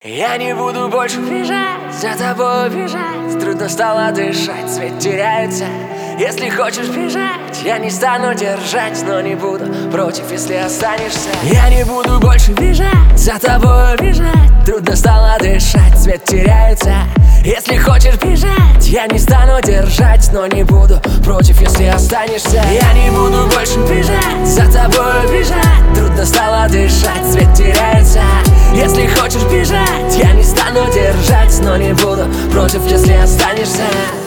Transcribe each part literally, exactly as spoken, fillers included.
Я не буду больше бежать, за тобой бежать. Трудно стало дышать, свет теряется. Если хочешь бежать, я не стану держать, но не буду против, если останешься. Я не буду больше бежать, за тобой бежать. Трудно стало дышать, свет теряется. Если хочешь бежать, я не стану держать, но не буду против, если останешься. Я не буду больше бежать, за тобой бежать. Трудно стало дышать, свет теряется. Если хочешь бежать, я не стану держать, но не буду против, если останешься.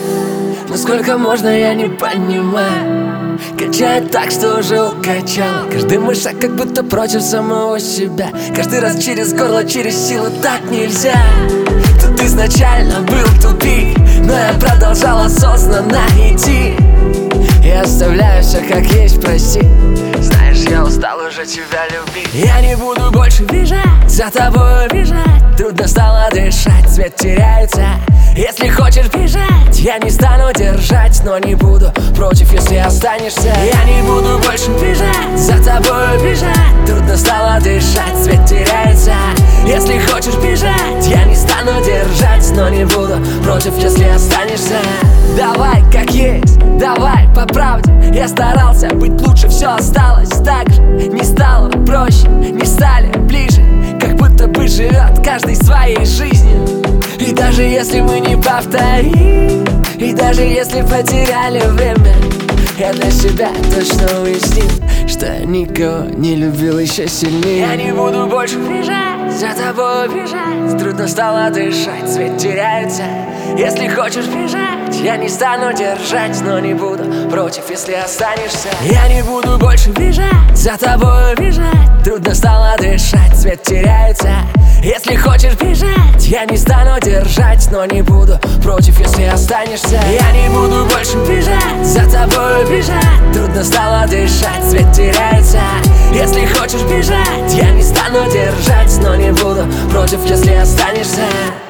Но сколько можно, я не понимаю. Качает так, что уже укачал. Каждый мой шаг как будто против самого себя. Каждый раз через горло, через силу, так нельзя. Тут изначально был тупик, но я продолжал осознанно идти. Я оставляю все как есть, прости. Знаешь, я устал уже тебя любить. Я не буду больше бежать, за тобой бежать. Трудно стало дышать, свет теряется. Если хочешь бежать, я не стану держать, но не буду против, если останешься. Я не буду больше бежать, за тобой бежать. Трудно стало дышать, свет теряется. Если хочешь бежать, я не стану держать, но не буду против, если останешься. Давай как есть, давай по правде. Я старался быть лучше, все осталось так же. Не стало проще, не стали ближе. Как будто бы живет каждый своей жизнью. И даже если мы не повторим, и даже если потеряли время, я для себя точно уяснил, что я никого не любил еще сильнее. Я не буду больше бежать, за тобой бежать. Трудно стало дышать, свет теряется. Если хочешь бежать, я не стану держать, но не буду против, если останешься. Я не буду больше бежать, за тобой бежать. Трудно стало дышать, свет теряется. Если хочешь бежать, я не стану держать, но не буду против, если останешься. Я не буду больше бежать, за тобой бежать. Трудно стало дышать, свет теряется. Если хочешь бежать, я не стану держать, но не буду против, если останешься.